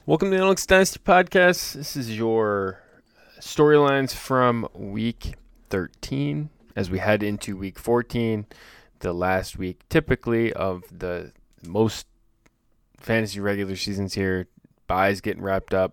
Welcome to the Alex Dynasty Podcast. This is your storylines from week 13 as we head into week 14, the last week typically of the most fantasy regular seasons here. Buys getting wrapped up,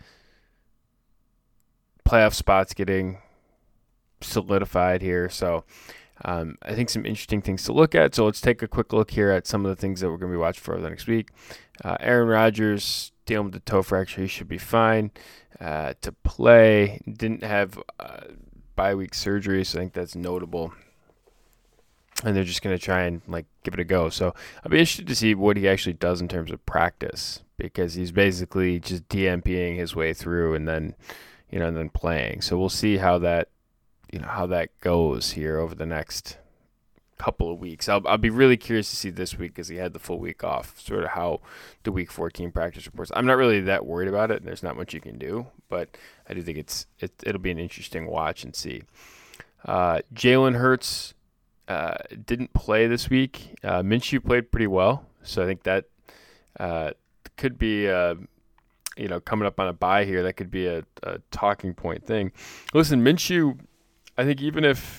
playoff spots getting solidified here. So I think some interesting things to look at. So let's take a quick look here at some of the things that we're going to be watching for the next week. Aaron Rodgers dealing with the toe fracture. He should be fine to play. Didn't have bye week surgery, so I think that's notable. And they're just going to try and give it a go. So I'll be interested to see what he actually does in terms of practice, because he's basically just DNPing his way through and then playing. So we'll see how that goes here over the next couple of weeks. I'll be really curious to see this week because he had the full week off, sort of how the week 14 practice reports. I'm not really that worried about it, and there's not much you can do, but I do think it'll be an interesting watch and see. Jalen Hurts didn't play this week. Minshew played pretty well, so I think that could be coming up on a bye here, that could be a talking point thing. Listen, Minshew, I think even if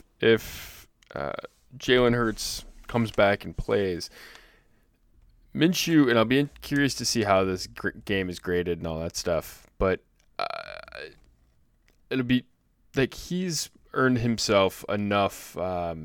Jalen Hurts comes back and plays, Minshew, and I'll be curious to see how this game is graded and all that stuff, but it'll be like he's earned himself enough.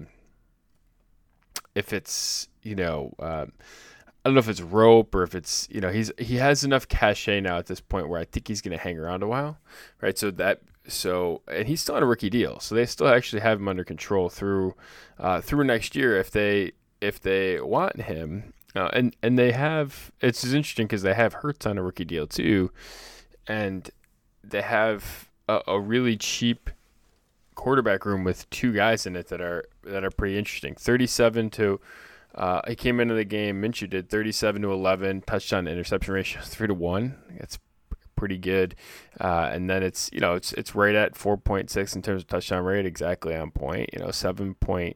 If it's I don't know if it's rope or if it's he has enough cachet now at this point where I think he's going to hang around a while, right? And he's still on a rookie deal, so they still actually have him under control through next year if they want him. And they have, it's interesting because they have Hurts on a rookie deal too, and they have a really cheap quarterback room with two guys in it that are pretty interesting. 37 to he came into the game, Minshew did 37-11, touchdown to interception ratio 3-1. That's pretty good. And then it's right at 4.6 in terms of touchdown rate, exactly on point. 7.2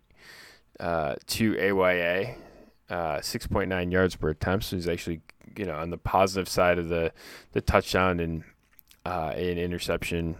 AYA, 6.9 yards per attempt. So he's actually on the positive side of the touchdown and interception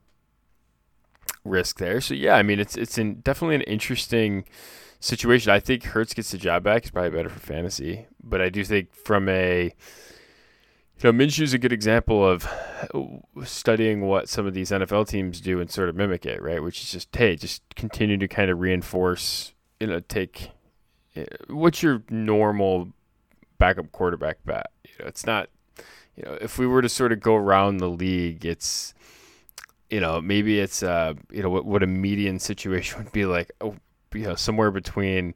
risk there. So yeah, I mean it's definitely an interesting situation. I think Hurts gets the job back. It's probably better for fantasy, but I do think from Minshew's a good example of studying what some of these NFL teams do and sort of mimic it, right? Which is just continue to kind of reinforce, take what's your normal backup quarterback bet. It's not, if we were to sort of go around the league, it's, maybe it's, what a median situation would be like, somewhere between,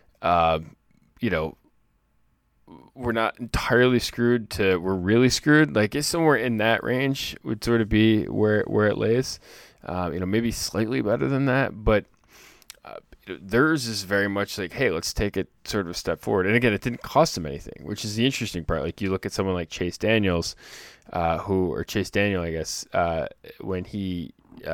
we're not entirely screwed to we're really screwed. Like it's somewhere in that range would sort of be where it lays. Maybe slightly better than that, but theirs is very much like, hey, let's take it sort of a step forward. And again, it didn't cost them anything, which is the interesting part. Like you look at someone like Chase Daniel, I guess, when he,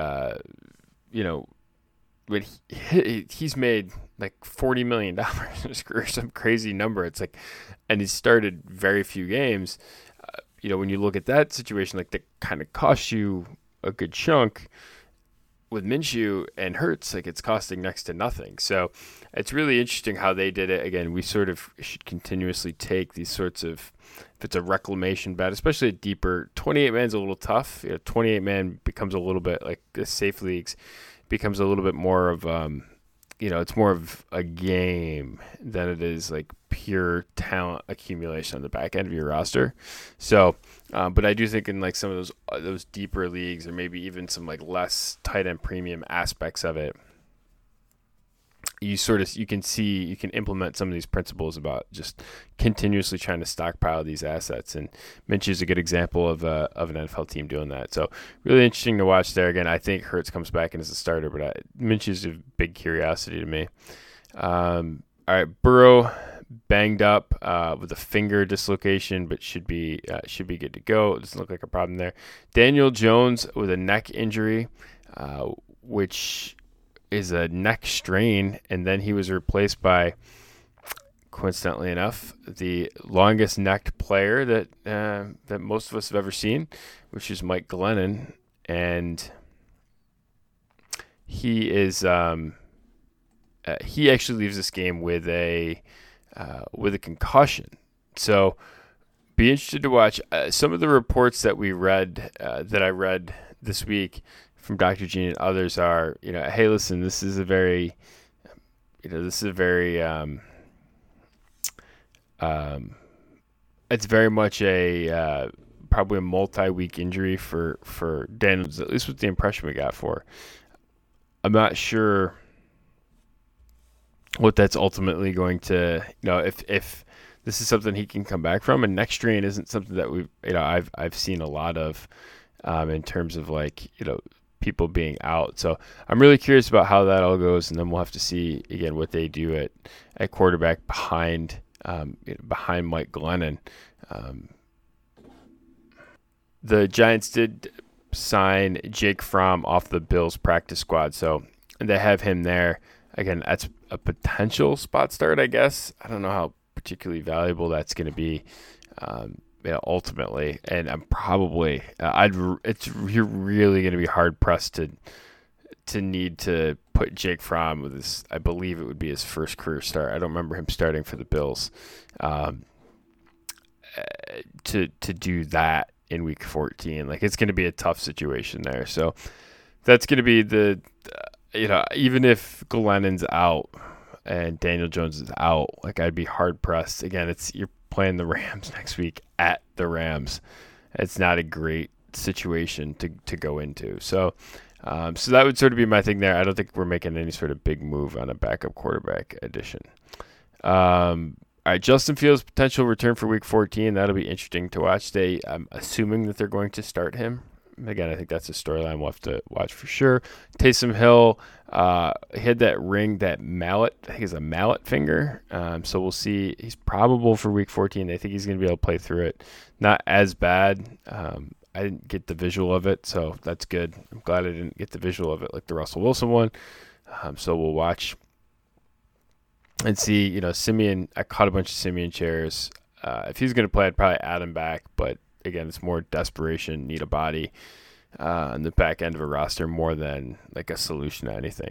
when he's made like $40 million in his career, some crazy number. It's like, and he started very few games. When you look at that situation, like that kind of costs you a good chunk. With Minshew and Hurts, like it's costing next to nothing. So it's really interesting how they did it. Again, we sort of should continuously take these sorts of, if it's a reclamation bet, especially a deeper 28-man's a little tough. 28-man becomes a little bit like the safe leagues becomes a little bit more of, it's more of a game than it is like pure talent accumulation on the back end of your roster. So, but I do think in like some of those deeper leagues, or maybe even some like less tight end premium aspects of it, you can implement some of these principles about just continuously trying to stockpile these assets. And Minshew is a good example of an NFL team doing that. So really interesting to watch there. Again, I think Hurts comes back in as a starter, but Minshew is a big curiosity to me. All right, Burrow banged up with a finger dislocation, but should be good to go. It doesn't look like a problem there. Daniel Jones with a neck injury, which is a neck strain, and then he was replaced by coincidentally enough, the longest necked player that most of us have ever seen, which is Mike Glennon, and he is he actually leaves this game with a concussion. So be interested to watch some of the reports that we read that I read this week from Dr. Gene and others are, hey, listen, this is a very it's very much a probably a multi-week injury for Daniels, at least with the impression we got for. I'm not sure what that's ultimately going to, if this is something he can come back from. And neck strain isn't something that I've seen a lot of in terms of people being out. So I'm really curious about how that all goes, and then we'll have to see again what they do at quarterback behind Mike Glennon. The Giants did sign Jake Fromm off the Bills practice squad, so they have him there. Again, that's a potential spot start, I guess. I don't know how particularly valuable that's going to be ultimately, and I'm probably you're really going to be hard pressed to need to put Jake Fromm with his, I believe it would be his first career start. I don't remember him starting for the Bills to do that in week 14. It's going to be a tough situation there. So that's going to be even if Glennon's out and Daniel Jones is out, I'd be hard pressed. Again, you're playing the Rams next week at the Rams. It's not a great situation to go into. So that would sort of be my thing there. I don't think we're making any sort of big move on a backup quarterback addition. All right, Justin Fields' potential return for week 14. That'll be interesting to watch. I'm assuming that they're going to start him. Again, I think that's a storyline we'll have to watch for sure. Taysom Hill, he had that ring, that mallet. I think it's a mallet finger. So we'll see. He's probable for week 14. I think he's going to be able to play through it. Not as bad. I didn't get the visual of it, so that's good. I'm glad I didn't get the visual of it like the Russell Wilson one. So we'll watch and see. Simeon, I caught a bunch of Simeon shares. If he's going to play, I'd probably add him back, but again, it's more desperation, need a body on the back end of a roster more than a solution to anything.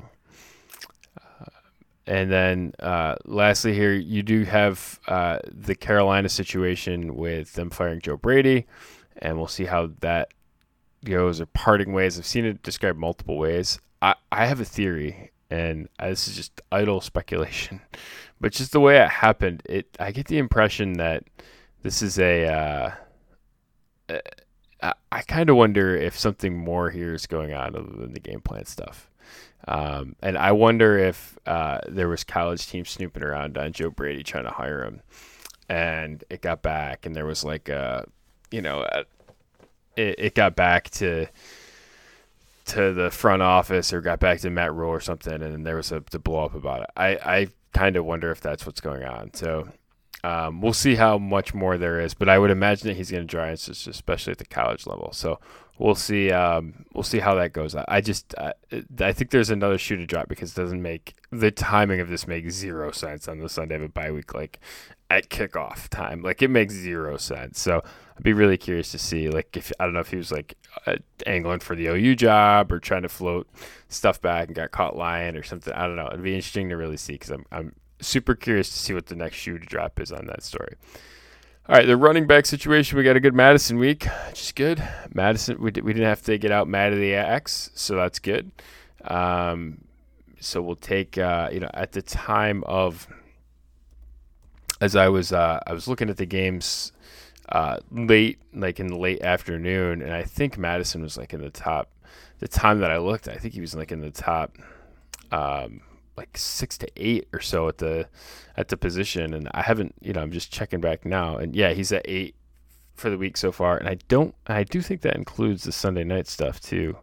And then lastly here, you do have the Carolina situation with them firing Joe Brady, and we'll see how that goes, or parting ways. I've seen it described multiple ways. I have a theory, and this is just idle speculation, but just the way it happened, I get the impression that this is I kind of wonder if something more here is going on other than the game plan stuff. And I wonder if there was college teams snooping around on Joe Brady trying to hire him, and it got back, and there was it got back to the front office, or got back to Matt Rule or something, and then there was a blow up about it. I kind of wonder if that's what's going on. So we'll see how much more there is, but I would imagine that he's going to draw answers, especially at the college level. So we'll see. We'll see how that goes. I think there's another shoe to drop, because it doesn't make the timing of this make zero sense on the Sunday of a bye week, at kickoff time. It makes zero sense. So I'd be really curious to see, if I don't know if he was angling for the OU job or trying to float stuff back and got caught lying or something. I don't know. It'd be interesting to really see, because I'm super curious to see what the next shoe to drop is on that story. All right, the running back situation, we got a good Madison week, which is good. Madison, we didn't have to get out mad at the X, so that's good. So we'll take, at the time of, as I was looking at the games late, in the late afternoon, and I think Madison was in the top. The time that I looked, I think he was in the top 6 to 8 or so at the position, and I haven't, I'm just checking back now, and yeah, he's at 8 for the week so far, and I do think that includes the Sunday night stuff too.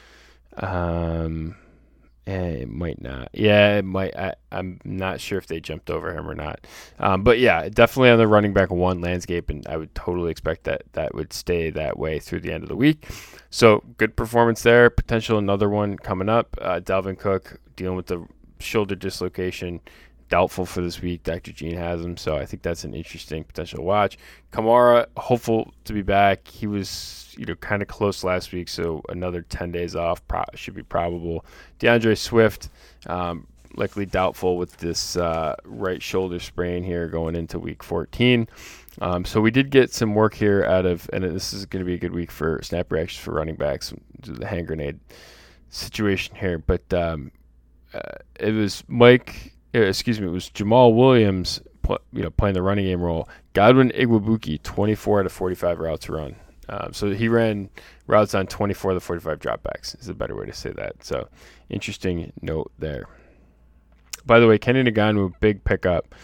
It might not. Yeah, it might. I'm not sure if they jumped over him or not. But yeah, definitely on the running back one landscape, and I would totally expect that would stay that way through the end of the week. So good performance there. Potential another one coming up. Dalvin Cook dealing with the shoulder dislocation. doubtful for this week. Dr. Gene has him, so I think that's an interesting potential watch. Kamara, hopeful to be back. He was, kind of close last week, so another 10 days off should be probable. DeAndre Swift, likely doubtful with this right shoulder sprain here going into week 14. So we did get some work here out of, and this is going to be a good week for snap reactions for running backs, the hand grenade situation here. But it was it was Jamal Williams, playing the running game role. Godwin Igwebuike, 24 out of 45 routes run. So he ran routes on 24 of the 45 dropbacks is a better way to say that. So interesting note there. By the way, Kenny Ngannou, big pickup,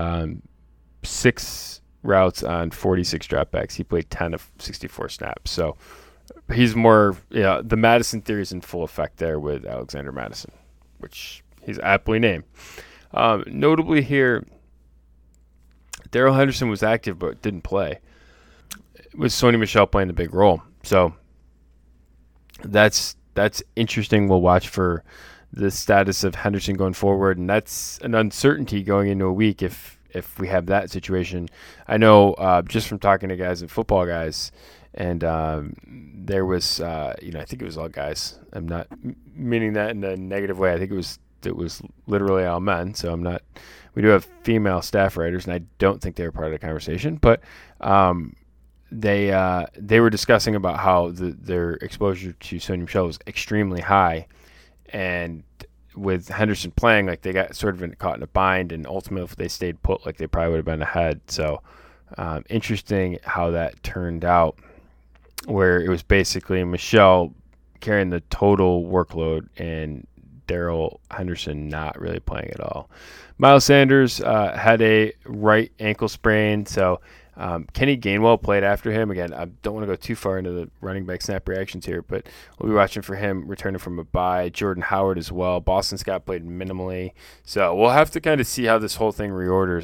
6 routes on 46 dropbacks. He played 10 of 64 snaps. So he's more, the Madison theory is in full effect there with Alexander Madison, which he's aptly named. Notably here, Darrell Henderson was active but didn't play. With Sony Michel playing the big role. So that's interesting. We'll watch for the status of Henderson going forward, and that's an uncertainty going into a week if we have that situation. I know just from talking to guys and football guys, and there was I think it was all guys. I'm not meaning that in a negative way. I think it was literally all men. So I'm not. We do have female staff writers, and I don't think they were part of the conversation, but they were discussing about how their exposure to Sony Michel was extremely high. And with Henderson playing, like they got sort of caught in a bind, and ultimately if they stayed put, like they probably would have been ahead. So interesting how that turned out, where it was basically Michel carrying the total workload and Darrell Henderson not really playing at all. Miles Sanders had a right ankle sprain, so Kenny Gainwell played after him. Again, I don't want to go too far into the running back snap reactions here, but we'll be watching for him returning from a bye. Jordan Howard as well. Boston Scott played minimally. So we'll have to kind of see how this whole thing reorders.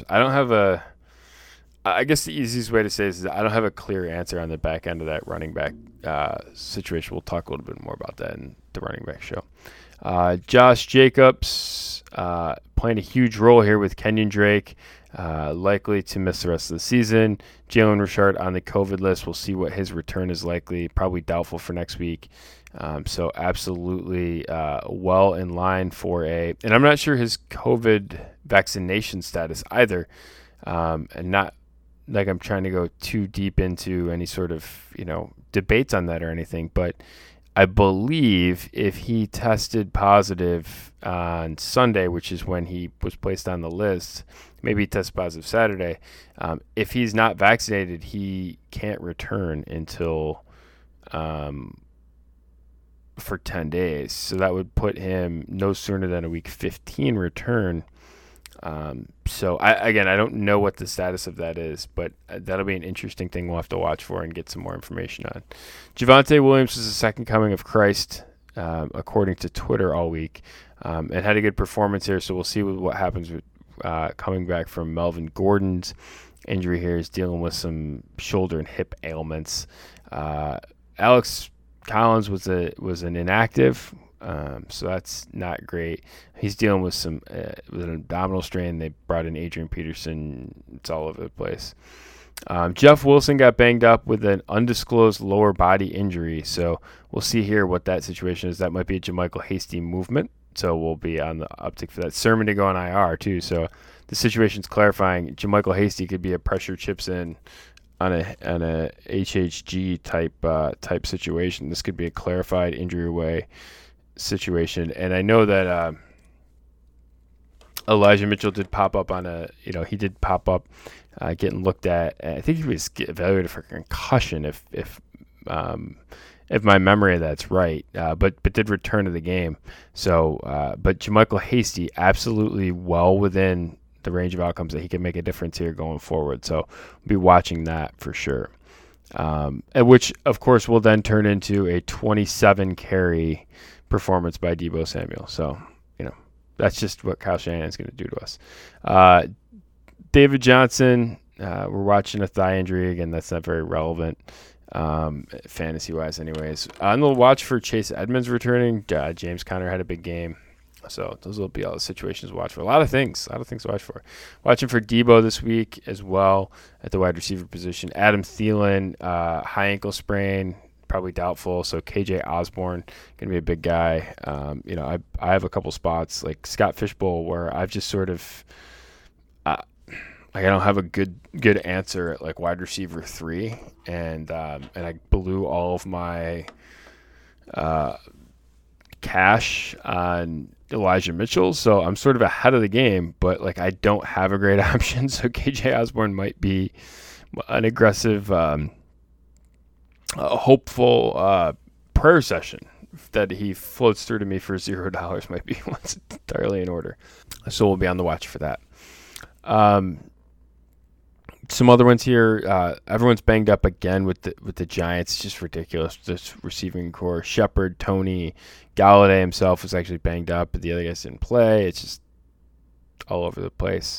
I guess the easiest way to say this is I don't have a clear answer on the back end of that running back situation. We'll talk a little bit more about that in the running back show. Josh Jacobs playing a huge role here with Kenyon Drake. Likely to miss the rest of the season. Jalen Richard on the COVID list. We'll see what his return is likely. Probably doubtful for next week. So absolutely well in line for and I'm not sure his COVID vaccination status either. And not like I'm trying to go too deep into any sort of, debates on that or anything, but I believe if he tested positive on Sunday, which is when he was placed on the list, maybe he tested positive Saturday. If he's not vaccinated, he can't return until for 10 days. So that would put him no sooner than a week 15 return. So I don't know what the status of that is, but that'll be an interesting thing we'll have to watch for and get some more information on. Javonte Williams was the second coming of Christ, according to Twitter all week, and had a good performance here. So we'll see what happens with coming back from Melvin Gordon's injury here. He's dealing with some shoulder and hip ailments. Alex Collins was an inactive. So that's not great. He's dealing with with an abdominal strain. They brought in Adrian Peterson. It's all over the place. Jeff Wilson got banged up with an undisclosed lower body injury. So we'll see here what that situation is. That might be a JaMycal Hasty movement. So we'll be on the uptick for that. Sermon to go on IR too. So the situation's clarifying. JaMycal Hasty could be a pressure chips in on a HHG type situation. This could be a clarified injury away situation. And I know that Elijah Mitchell did pop up getting looked at. I think he was evaluated for concussion if my memory of that's right, but did return to the game. So but JaMycal Hasty absolutely well within the range of outcomes that he can make a difference here going forward. So we'll be watching that for sure. Which of course will then turn into a 27 carry performance by Deebo Samuel. So, that's just what Kyle Shanahan's going to do to us. David Johnson, we're watching a thigh injury. Again, that's not very relevant fantasy-wise anyways. On the watch for Chase Edmonds returning. James Conner had a big game. So those will be all the situations to watch for. A lot of things to watch for. Watching for Debo this week as well at the wide receiver position. Adam Thielen, high ankle sprain, probably doubtful. So KJ Osborne going to be a big guy. I have a couple spots like Scott Fishbowl where I've just sort of I don't have a good answer at like wide receiver 3, and I blew all of my cash on Elijah Mitchell, so I'm sort of ahead of the game, but like I don't have a great option. So KJ Osborne might be an aggressive, hopeful prayer session that he floats through to me for $0 might be once entirely in order. So we'll be on the watch for that. Some other ones here. Everyone's banged up again with the Giants. It's just ridiculous. This receiving core. Shepard, Tony, Galladay himself was actually banged up, but the other guys didn't play. It's just all over the place.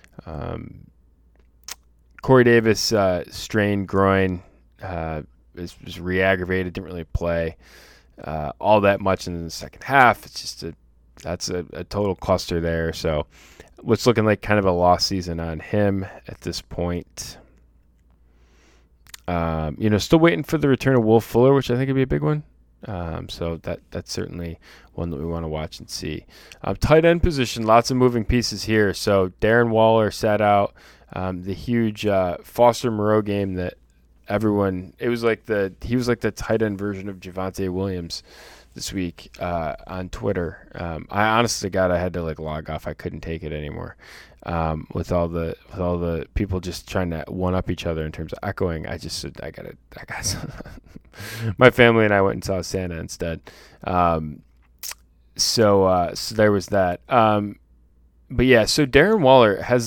Corey Davis strained groin, was re-aggravated. Didn't really play all that much in the second half. It's just that's a total cluster there. So what's looking like kind of a lost season on him at this point. Still waiting for the return of Will Fuller, which I think would be a big one. So that's certainly one that we want to watch and see. Tight end position, lots of moving pieces here. So Darren Waller sat out. The huge Foster Moreau game that he was like the tight end version of Javonte Williams this week on Twitter. I honestly, God, I had to like log off. I couldn't take it anymore. With all the people just trying to one up each other in terms of echoing. I just said I got my family and I went and saw Santa instead. So there was that. But yeah, so Darren Waller has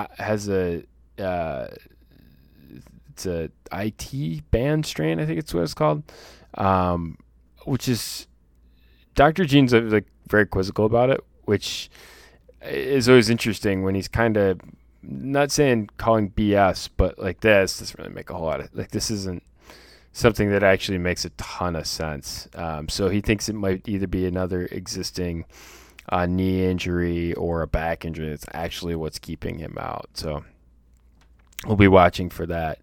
it's a IT band strain, I think it's what it's called. Which is Dr. Gene's like very quizzical about it, which is always interesting when he's kind of not saying calling BS, but like this doesn't really make a whole lot of like this isn't something that actually makes a ton of sense. So he thinks it might either be another existing knee injury or a back injury. That's actually what's keeping him out. So we'll be watching for that.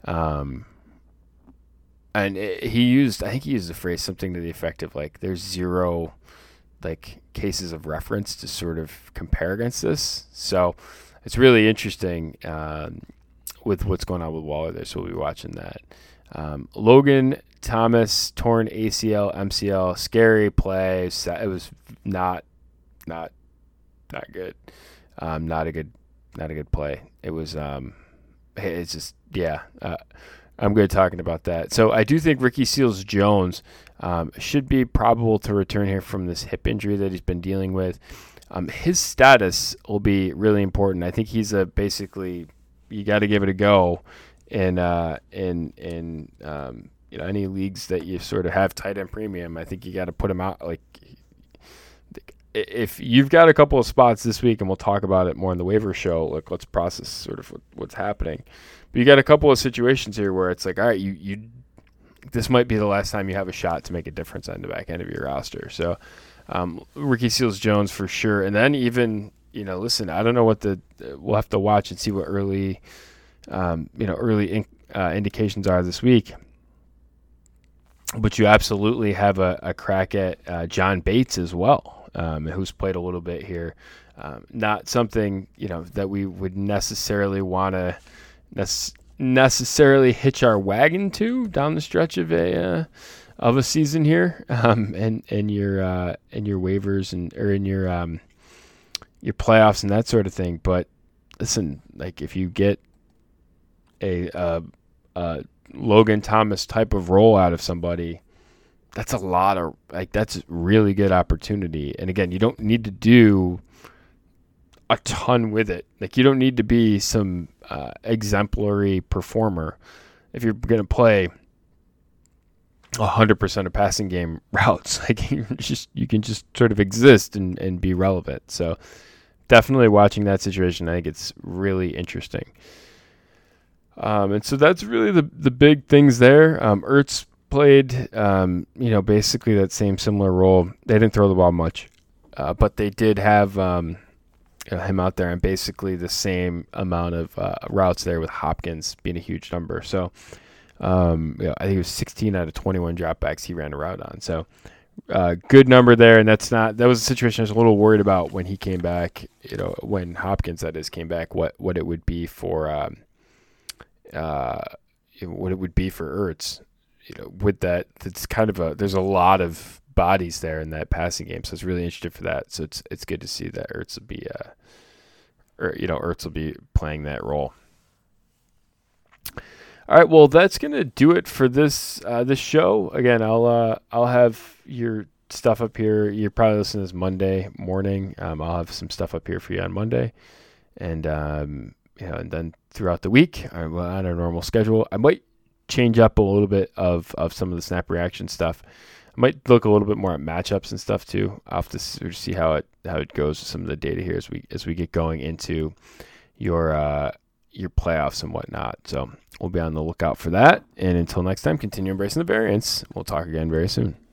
And I think he used the phrase something to the effect of like, there's zero like cases of reference to sort of compare against this. So it's really interesting with what's going on with Waller there. So we'll be watching that. Logan Thomas, torn ACL, MCL, scary play. It was not good. Not a good play. It was, it's just, yeah. I'm good talking about that. So I do think Ricky Seals-Jones should be probable to return here from this hip injury that he's been dealing with. His status will be really important. I think he's basically you got to give it a go in any leagues that you sort of have tight end premium. I think you got to put him out. Like if you've got a couple of spots this week, and we'll talk about it more in the waiver show. Like let's process sort of what's happening. But you got a couple of situations here where it's like, all right, you this might be the last time you have a shot to make a difference on the back end of your roster. So Ricky Seals-Jones for sure. And then even, listen, I don't know what we'll have to watch and see what early indications are this week. But you absolutely have a crack at John Bates as well, who's played a little bit here. Not something, that we would necessarily want to necessarily hitch our wagon to down the stretch of a season here, and your waivers or in your playoffs and that sort of thing. But listen, like if you get a Logan Thomas type of role out of somebody, that's that's really good opportunity. And again, you don't need to do a ton with it. Like you don't need to be some exemplary performer if you're going to play 100% of passing game routes. Like you can just sort of exist and be relevant. So definitely watching that situation, I think it's really interesting. And so that's really the big things there. Ertz played, basically that same similar role. They didn't throw the ball much. but they did have him out there on basically the same amount of routes there, with Hopkins being a huge number. So I think it was 16 out of 21 dropbacks he ran a route on. So good number there, and that was a situation I was a little worried about when he came back. When Hopkins, that is, came back, what it would be for what it would be for Ertz. With that, it's kind of there's a lot of bodies there in that passing game, so it's really interested for that. So it's good to see that Ertz will be Ertz will be playing that role. All right, well, that's gonna do it for this show. Again, I'll have your stuff up here. You're probably listening to this Monday morning. I'll have some stuff up here for you on Monday, and and then throughout the week, on our normal schedule, I might change up a little bit of some of the snap reaction stuff. I might look a little bit more at matchups and stuff too. I'll have to see how it goes with some of the data here as we get going into your playoffs and whatnot. So we'll be on the lookout for that. And until next time, continue embracing the variance. We'll talk again very soon.